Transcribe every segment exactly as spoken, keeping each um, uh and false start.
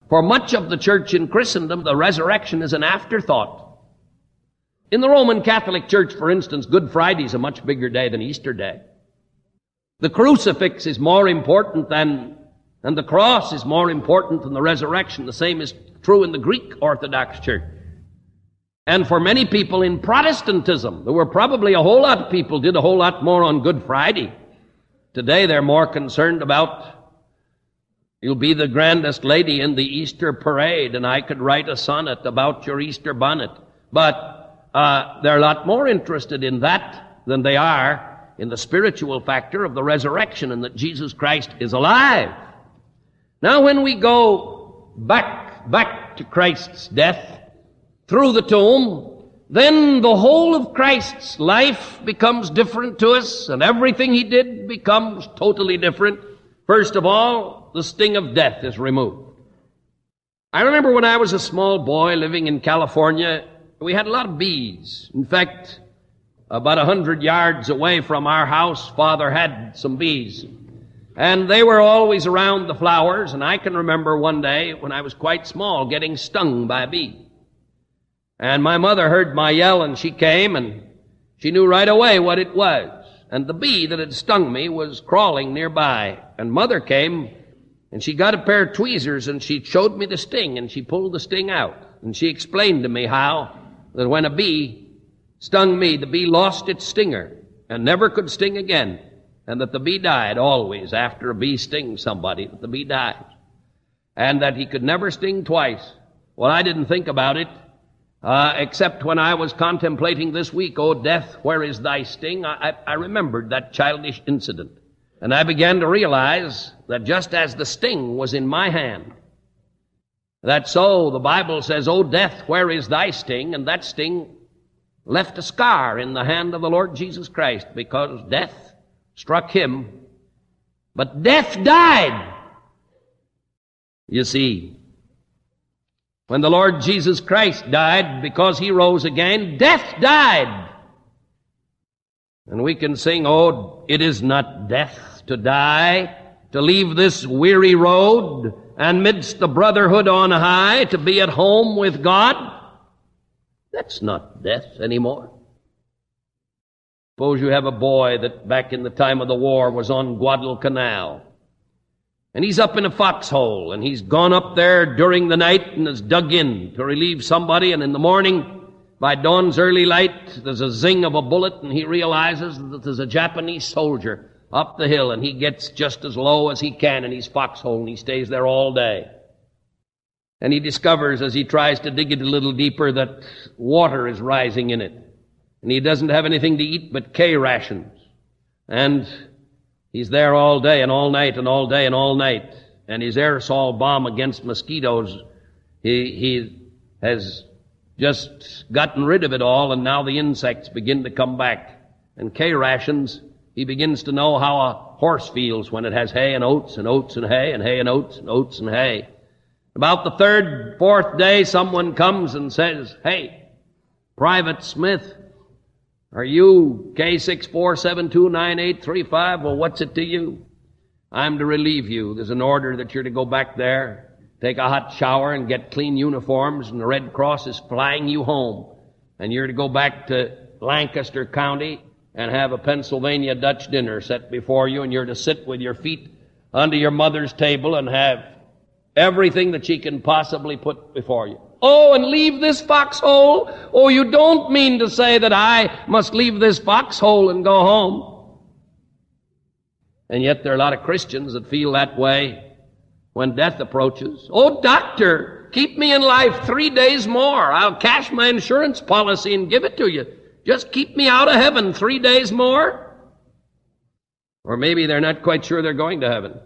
For much of the church in Christendom, the resurrection is an afterthought. In the Roman Catholic Church, for instance, Good Friday is a much bigger day than Easter Day. The crucifix is more important than, and the cross is more important than the resurrection. The same is true in the Greek Orthodox Church. And for many people in Protestantism, there were probably a whole lot of people did a whole lot more on Good Friday. Today they're more concerned about, you'll be the grandest lady in the Easter parade, and I could write a sonnet about your Easter bonnet. But uh, they're a lot more interested in that than they are in the spiritual factor of the resurrection and that Jesus Christ is alive. Now when we go back, back to Christ's death through the tomb, then the whole of Christ's life becomes different to us, and everything he did becomes totally different. First of all, the sting of death is removed. I remember when I was a small boy living in California, we had a lot of bees. In fact, about a hundred yards away from our house, Father had some bees. And they were always around the flowers, and I can remember one day when I was quite small getting stung by a bee. And my mother heard my yell, and she came, and she knew right away what it was. And the bee that had stung me was crawling nearby. And Mother came, and she got a pair of tweezers, and she showed me the sting, and she pulled the sting out. And she explained to me how that when a bee stung me, the bee lost its stinger and never could sting again. And that the bee died always after a bee stings somebody, that the bee dies. And that he could never sting twice. Well, I didn't think about it. Uh, except when I was contemplating this week, "O death, where is thy sting?" I, I remembered that childish incident. And I began to realize that just as the sting was in my hand, that so the Bible says, "O death, where is thy sting?" And that sting left a scar in the hand of the Lord Jesus Christ because death struck him. But death died. You see, when the Lord Jesus Christ died, because he rose again, death died. And we can sing, "Oh, it is not death to die, to leave this weary road, and midst the brotherhood on high, to be at home with God." That's not death anymore. Suppose you have a boy that back in the time of the war was on Guadalcanal. And he's up in a foxhole, and he's gone up there during the night and is dug in to relieve somebody, and in the morning, by dawn's early light, there's a zing of a bullet, and he realizes that there's a Japanese soldier up the hill, and he gets just as low as he can in his foxhole, and he stays there all day. And he discovers, as he tries to dig it a little deeper, that water is rising in it. And he doesn't have anything to eat but K rations. And he's there all day and all night and all day and all night. And his aerosol bomb against mosquitoes, he, he has just gotten rid of it all, and now the insects begin to come back. And K rations, he begins to know how a horse feels when it has hay and oats and oats and hay and hay and oats and oats and hay. About the third, fourth day, someone comes and says, "Hey, Private Smith, are you K six four seven two nine eight three five? Well, what's it to you? I'm to relieve you. There's an order that you're to go back there, take a hot shower, and get clean uniforms, and the Red Cross is flying you home. And you're to go back to Lancaster County and have a Pennsylvania Dutch dinner set before you, and you're to sit with your feet under your mother's table and have everything that she can possibly put before you." Oh, and leave this foxhole? Oh, you don't mean to say that I must leave this foxhole and go home. And yet there are a lot of Christians that feel that way when death approaches. "Oh, doctor, keep me in life three days more. I'll cash my insurance policy and give it to you. Just keep me out of heaven three days more." Or maybe they're not quite sure they're going to heaven.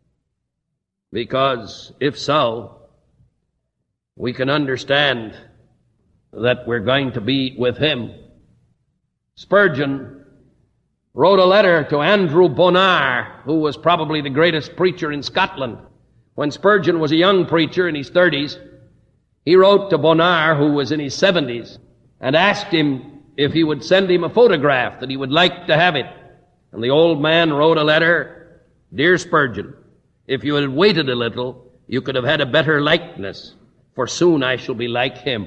Because if so, we can understand that we're going to be with him. Spurgeon wrote a letter to Andrew Bonar, who was probably the greatest preacher in Scotland. When Spurgeon was a young preacher in his thirties, he wrote to Bonar, who was in his seventies, and asked him if he would send him a photograph, that he would like to have it. And the old man wrote a letter, "Dear Spurgeon, if you had waited a little, You could have had a better likeness, for soon I shall be like him.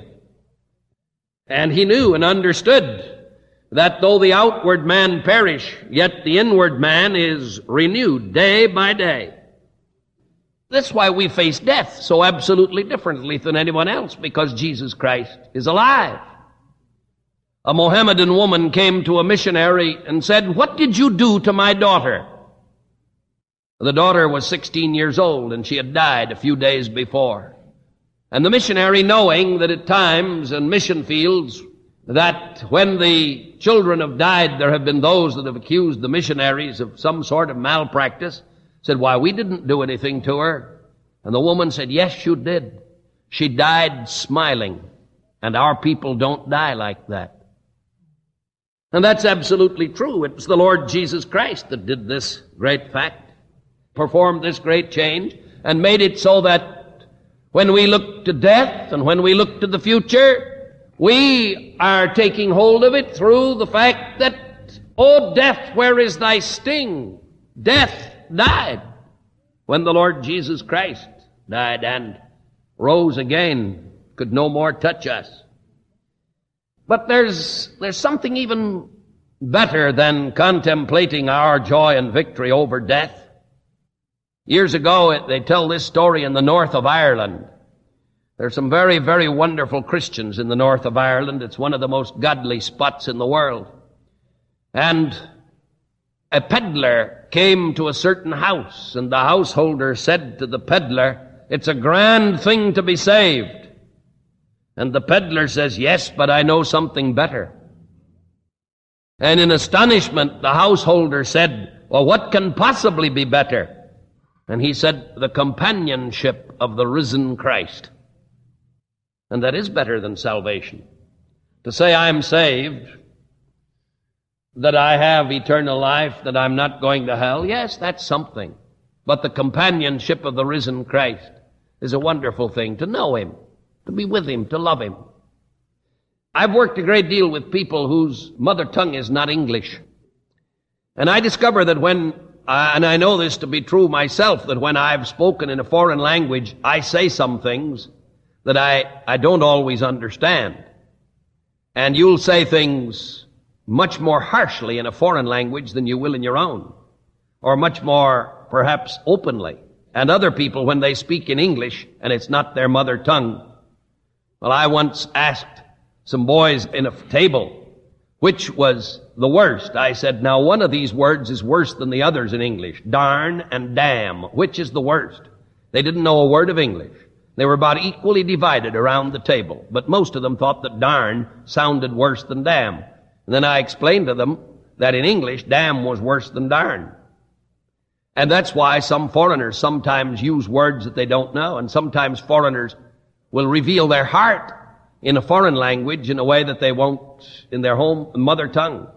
And he knew and understood that though the outward man perish, yet the inward man is renewed day by day. That's why we face death so absolutely differently than anyone else, because Jesus Christ is alive. A Mohammedan woman came to a missionary and said, "What did you do to my daughter?" The daughter was sixteen years old, and she had died a few days before. And the missionary, knowing that at times in mission fields, that when the children have died, there have been those that have accused the missionaries of some sort of malpractice, said, "Why, we didn't do anything to her." And the woman said, "Yes, you did. She died smiling, and our people don't die like that." And that's absolutely true. It was the Lord Jesus Christ that did this great fact, performed this great change, and made it so that when we look to death and when we look to the future, we are taking hold of it through the fact that, "O death, where is thy sting?" Death died when the Lord Jesus Christ died and rose again, could no more touch us. But there's, there's something even better than contemplating our joy and victory over death. Years ago, they tell this story in the north of Ireland. There are some very, very wonderful Christians in the north of Ireland. It's one of the most godly spots in the world. And a peddler came to a certain house, and the householder said to the peddler, "It's a grand thing to be saved." And the peddler says, "Yes, but I know something better." And in astonishment, the householder said, "Well, what can possibly be better?" And he said, "The companionship of the risen Christ." And that is better than salvation. To say I'm saved, that I have eternal life, that I'm not going to hell, yes, that's something. But the companionship of the risen Christ is a wonderful thing, to know him, to be with him, to love him. I've worked a great deal with people whose mother tongue is not English. And I discover that when, uh, and I know this to be true myself, that when I've spoken in a foreign language, I say some things that I, I don't always understand. And you'll say things much more harshly in a foreign language than you will in your own, or much more, perhaps, openly. And other people, when they speak in English, and it's not their mother tongue. Well, I once asked some boys in a table, which was the worst. I said, "Now, one of these words is worse than the others in English. Darn and damn. Which is the worst?" They didn't know a word of English. They were about equally divided around the table, but most of them thought that darn sounded worse than damn. And then I explained to them that in English, damn was worse than darn. And that's why some foreigners sometimes use words that they don't know, and sometimes foreigners will reveal their heart in a foreign language in a way that they won't in their home mother tongue.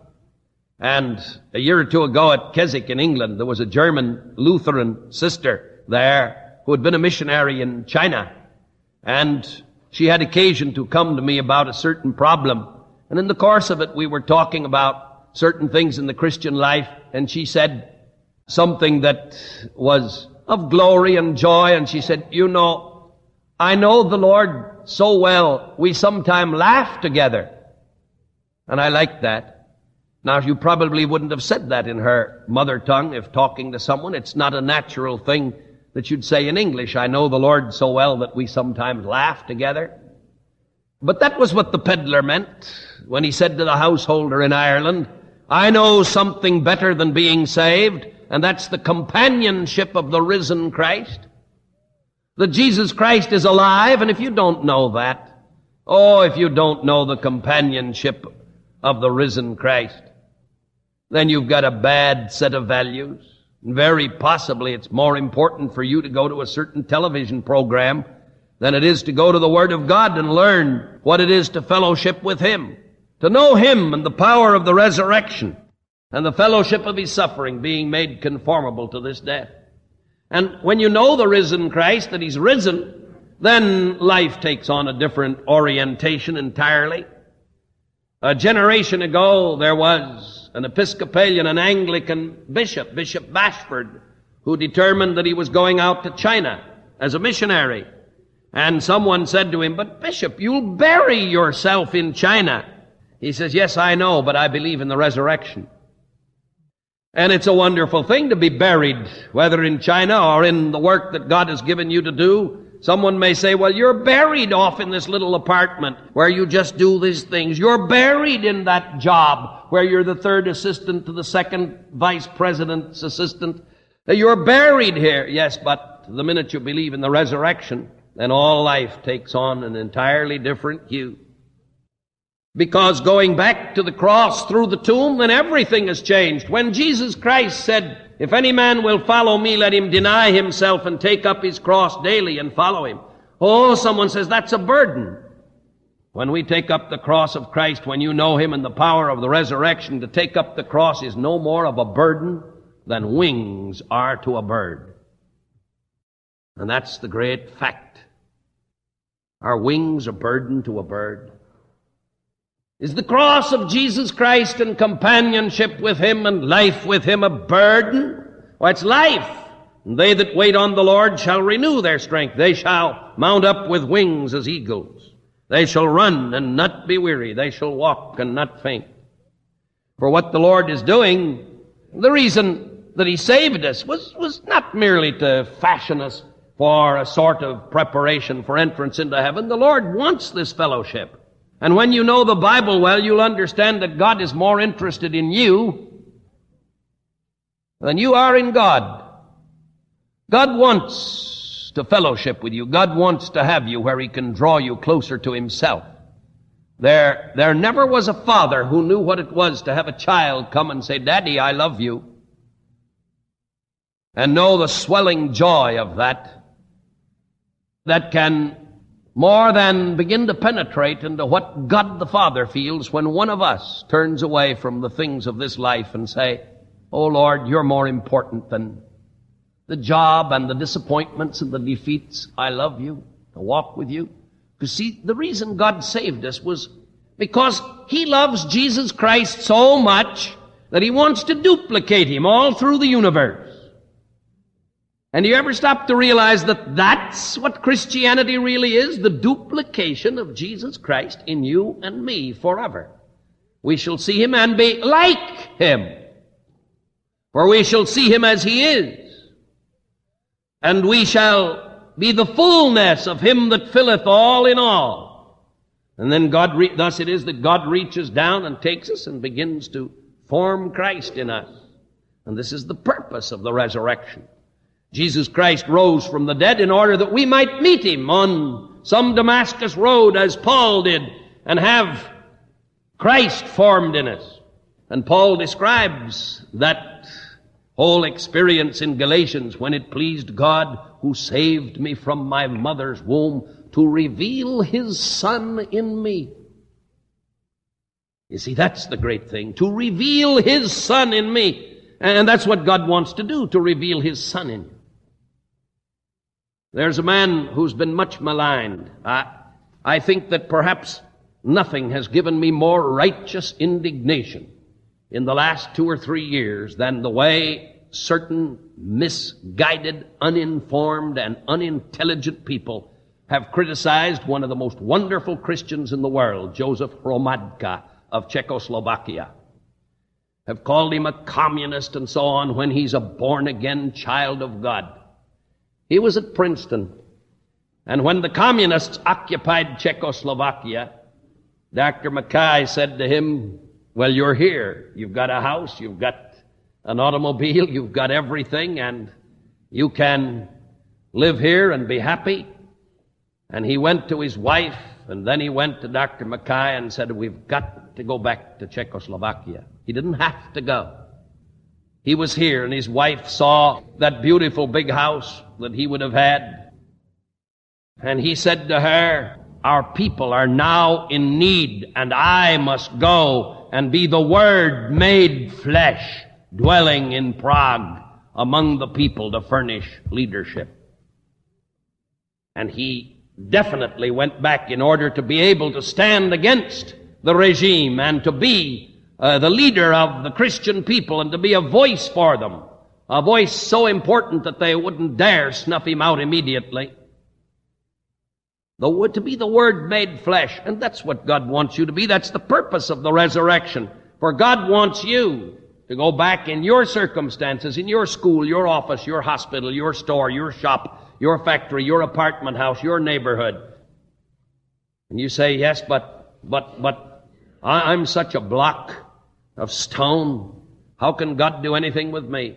And a year or two ago at Keswick in England, there was a German Lutheran sister there who had been a missionary in China. And she had occasion to come to me about a certain problem. And in the course of it, we were talking about certain things in the Christian life. And she said something that was of glory and joy. And she said, "You know, I know the Lord so well, we sometime laugh together." And I liked that. Now, you probably wouldn't have said that in her mother tongue if talking to someone. It's not a natural thing that you'd say in English, "I know the Lord so well that we sometimes laugh together." But that was what the peddler meant when he said to the householder in Ireland, "I know something better than being saved, and that's the companionship of the risen Christ." That Jesus Christ is alive, and if you don't know that, oh, if you don't know the companionship of the risen Christ, then you've got a bad set of values. Very possibly it's more important for you to go to a certain television program than it is to go to the Word of God and learn what it is to fellowship with Him, to know Him and the power of the resurrection and the fellowship of His suffering, being made conformable to this death. And when you know the risen Christ, that He's risen, then life takes on a different orientation entirely. A generation ago, there was an Episcopalian, an Anglican bishop, Bishop Bashford, who determined that he was going out to China as a missionary. And someone said to him, "But Bishop, you'll bury yourself in China." He says, "Yes, I know, but I believe in the resurrection." And it's a wonderful thing to be buried, whether in China or in the work that God has given you to do. Someone may say, "Well, you're buried off in this little apartment where you just do these things. You're buried in that job where you're the third assistant to the second vice president's assistant. You're buried here." Yes, but the minute you believe in the resurrection, then all life takes on an entirely different hue. Because going back to the cross through the tomb, then everything has changed. When Jesus Christ said, "If any man will follow me, let him deny himself and take up his cross daily and follow him." Oh, someone says that's a burden. When we take up the cross of Christ, when you know him and the power of the resurrection, to take up the cross is no more of a burden than wings are to a bird. And that's the great fact. Are wings a burden to a bird? Is the cross of Jesus Christ and companionship with him and life with him a burden? Well, it's life. And they that wait on the Lord shall renew their strength. They shall mount up with wings as eagles. They shall run and not be weary. They shall walk and not faint. For what the Lord is doing, the reason that he saved us was, was not merely to fashion us for a sort of preparation for entrance into heaven. The Lord wants this fellowship. And when you know the Bible well, you'll understand that God is more interested in you than you are in God. God wants to fellowship with you. God wants to have you where he can draw you closer to himself. There, there never was a father who knew what it was to have a child come and say, "Daddy, I love you," and know the swelling joy of that, that can more than begin to penetrate into what God the Father feels when one of us turns away from the things of this life and say, "Oh Lord, you're more important than the job and the disappointments and the defeats. I love you, to walk with you." Because see, the reason God saved us was because he loves Jesus Christ so much that he wants to duplicate him all through the universe. And do you ever stop to realize that that's what Christianity really is? The duplication of Jesus Christ in you and me forever. We shall see him and be like him. For we shall see him as he is. And we shall be the fullness of him that filleth all in all. And then God, re- thus it is that God reaches down and takes us and begins to form Christ in us. And this is the purpose of the resurrection. Jesus Christ rose from the dead in order that we might meet him on some Damascus road as Paul did and have Christ formed in us. And Paul describes that whole experience in Galatians when it pleased God who saved me from my mother's womb to reveal his Son in me. You see, that's the great thing, to reveal his Son in me. And that's what God wants to do, to reveal his Son in you. There's a man who's been much maligned. I, I think that perhaps nothing has given me more righteous indignation in the last two or three years than the way certain misguided, uninformed, and unintelligent people have criticized one of the most wonderful Christians in the world, Joseph Hromadka of Czechoslovakia. Have called him a communist and so on when he's a born-again child of God. He was at Princeton. And when the communists occupied Czechoslovakia, Doctor Mackay said to him, "Well, you're here. You've got a house, you've got an automobile, you've got everything, and you can live here and be happy." And he went to his wife, and then he went to Doctor Mackay and said, "We've got to go back to Czechoslovakia." He didn't have to go. He was here, and his wife saw that beautiful big house that he would have had. And he said to her, "Our people are now in need, and I must go and be the Word made flesh, dwelling in Prague among the people to furnish leadership." And he definitely went back in order to be able to stand against the regime and to be uh, the leader of the Christian people and to be a voice for them. a voice so important that they wouldn't dare snuff him out immediately. The, to be the Word made flesh, and that's what God wants you to be. That's the purpose of the resurrection. For God wants you to go back in your circumstances, in your school, your office, your hospital, your store, your shop, your factory, your apartment house, your neighborhood. And you say, yes, but, but, but, I, I'm such a block of stone. How can God do anything with me?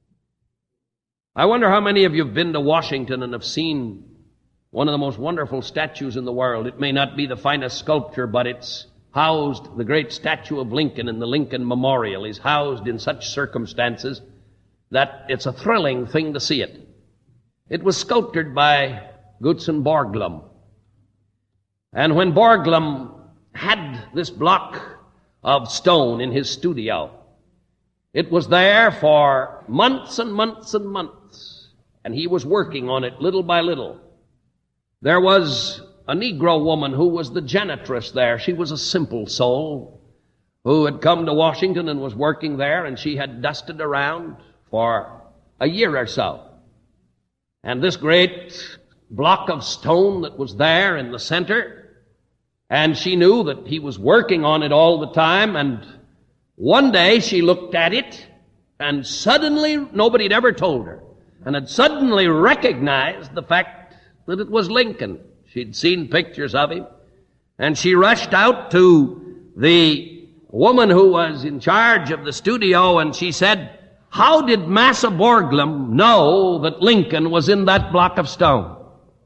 I wonder how many of you have been to Washington and have seen one of the most wonderful statues in the world. It may not be the finest sculpture, but it's housed, the great statue of Lincoln in the Lincoln Memorial is housed in such circumstances that it's a thrilling thing to see it. It was sculptured by Gutzon Borglum. And when Borglum had this block of stone in his studio, it was there for months and months and months, and he was working on it little by little. There was a Negro woman who was the janitress there. She was a simple soul who had come to Washington and was working there, and she had dusted around for a year or so. And this great block of stone that was there in the center, and she knew that he was working on it all the time, and one day she looked at it, and suddenly, nobody had ever told her, and had suddenly recognized the fact that it was Lincoln. She'd seen pictures of him, and she rushed out to the woman who was in charge of the studio, and she said, how did Massa Borglum know that Lincoln was in that block of stone?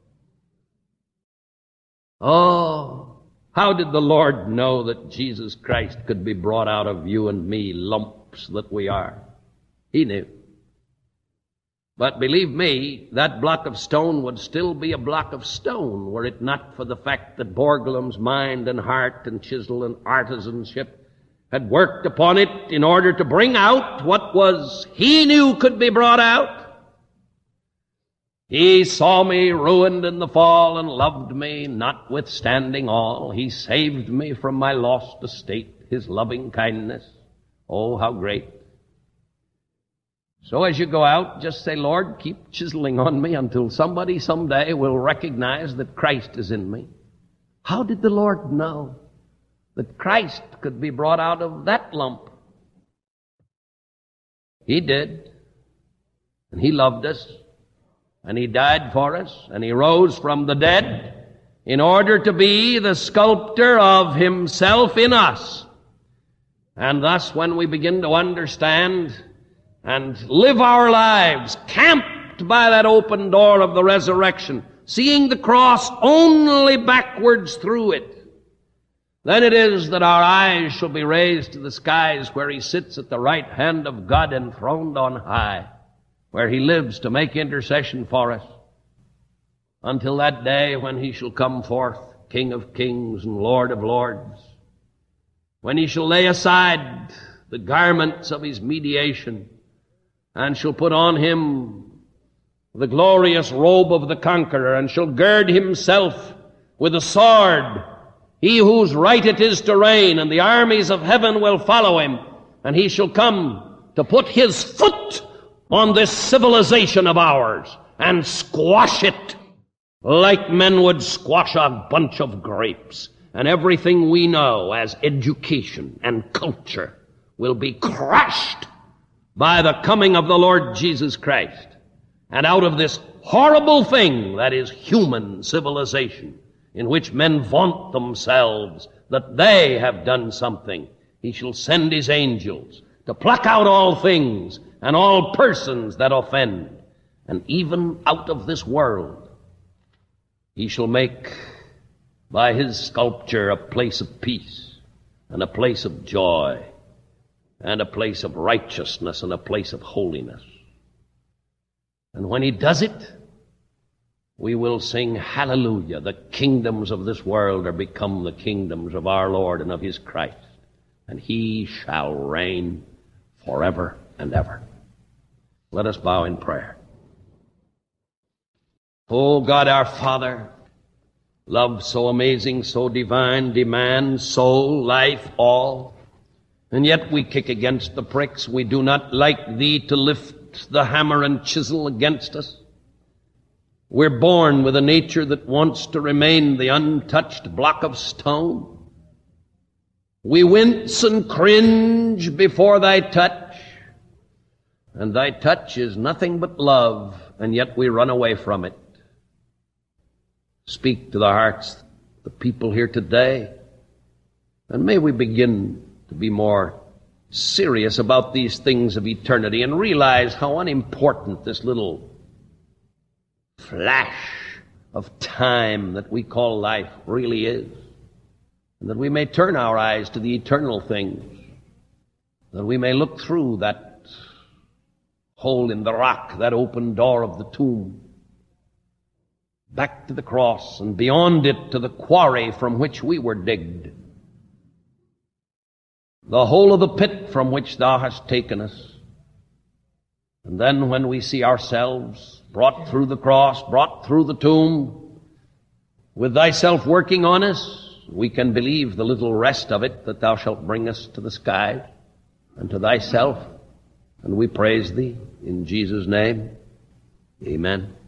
Oh, how did the Lord know that Jesus Christ could be brought out of you and me, lumps that we are? He knew. But believe me, that block of stone would still be a block of stone were it not for the fact that Borglum's mind and heart and chisel and artisanship had worked upon it in order to bring out what was he knew could be brought out. He saw me ruined in the fall and loved me notwithstanding all. He saved me from my lost estate, his loving kindness. Oh, how great. So as you go out, just say, Lord, keep chiseling on me until somebody someday will recognize that Christ is in me. How did the Lord know that Christ could be brought out of that lump? He did. And He loved us. And He died for us. And He rose from the dead in order to be the sculptor of Himself in us. And thus, when we begin to understand and live our lives camped by that open door of the resurrection, seeing the cross only backwards through it, then it is that our eyes shall be raised to the skies where He sits at the right hand of God enthroned on high, where He lives to make intercession for us, until that day when He shall come forth, King of kings and Lord of lords, when He shall lay aside the garments of His mediation, and shall put on Him the glorious robe of the conqueror, and shall gird Himself with a sword, He whose right it is to reign, and the armies of heaven will follow Him, and He shall come to put His foot on this civilization of ours, and squash it like men would squash a bunch of grapes, and everything we know as education and culture will be crushed by the coming of the Lord Jesus Christ. And out of this horrible thing that is human civilization, in which men vaunt themselves that they have done something, He shall send His angels to pluck out all things and all persons that offend. And even out of this world He shall make by His sculpture a place of peace and a place of joy and a place of righteousness, and a place of holiness. And when He does it, we will sing, Hallelujah, the kingdoms of this world are become the kingdoms of our Lord and of His Christ, and He shall reign forever and ever. Let us bow in prayer. Oh God, our Father, love so amazing, so divine, demands soul, life, all. And yet we kick against the pricks. We do not like Thee to lift hit the hammer and chisel against us. We're born with a nature that wants to remain the untouched block of stone. We wince and cringe before thy touch, and thy touch is nothing but love, and yet we run away from it. Speak to the hearts of the people here today, and may we begin to be more serious about these things of eternity and realize how unimportant this little flash of time that we call life really is, and that we may turn our eyes to the eternal things, that we may look through that hole in the rock, that open door of the tomb, back to the cross, and beyond it to the quarry from which we were digged, the hole of the pit from which thou hast taken us. And then when we see ourselves brought through the cross, brought through the tomb, with thyself working on us, we can believe the little rest of it, that thou shalt bring us to the skies and to thyself. And we praise thee in Jesus' name. Amen.